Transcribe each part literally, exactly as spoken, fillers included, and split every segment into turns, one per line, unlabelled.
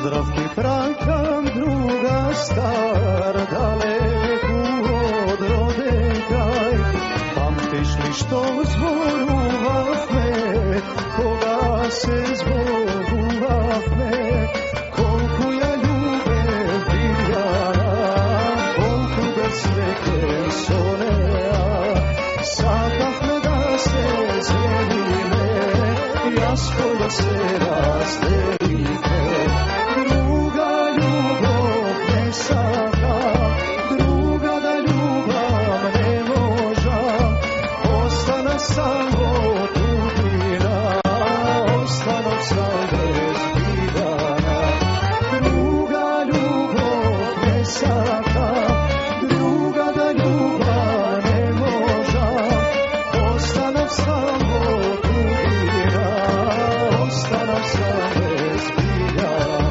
Pozdrav ti praćam druga star, daleku od rode kraj. Pamtiš li što zboruvah me, koga se zboruvah me, kolku ja ljubev divljana, kolku bez sveke sonea. Sakah me da se zjedime, jasko da se razdelite. Druga ljubav ne sakah, druga da ljubav ne možam. Ostana samo tuđina, ostana sam bez vidana. Druga ljubav ne sakah, druga da ljubav ne možam. Ostana samo tuđina, ostana sam bez vidana.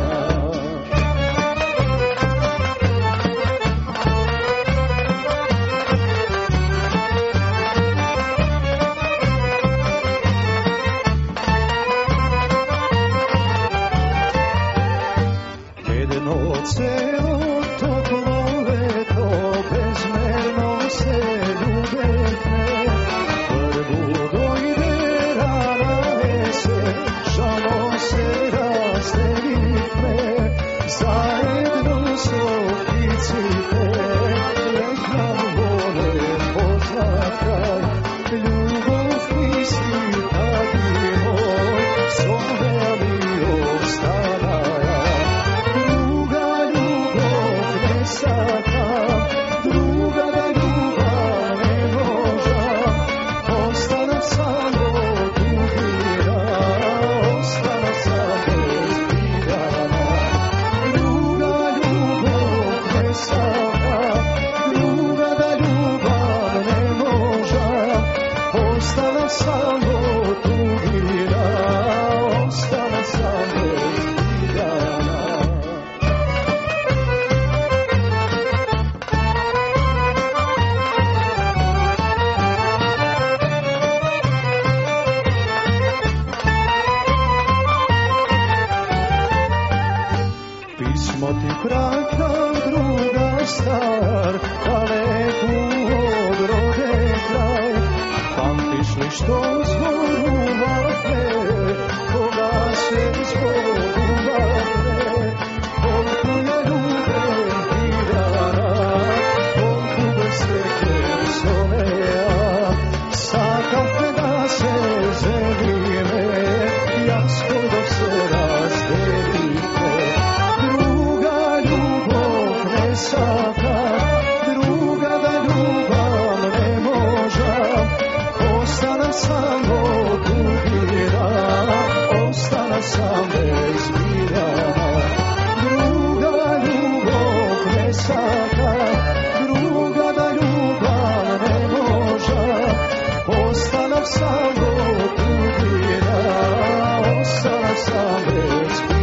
Celo toplo leto bezmerno se ljubetne, prvu dojde rana jesen, žalom se razdelitme, zajedno so pticite, nek nam vole poznat kraj. Ljubov mi si taki moj, zove mi ostanaja. Sakam, druga da ljubav ne možam. Ostana samo tuđina, ostana sam bez vidana. Druga ljubav ne sakam, druga da ljubav ne možam. Ostana samo tuđina, ostana sam bez vidana. Pismo ti praćam druga star, daleku od rode kraj. Pamtiš li što zboruvah me, koga se zboruvah me, kolku ja ljubev divljana, kolku bez sveke sonea. Sakah me da se zedime, jasko dok se razdelite. Druga ljubav ne sakah, druga da ljubav ne možam. Ostana samo tuđina, ostana sam bez vidana. Druga ljubav ne sakah, druga da ljubav ne možam. Ostana samo tuđina, ostana sam bez vidana.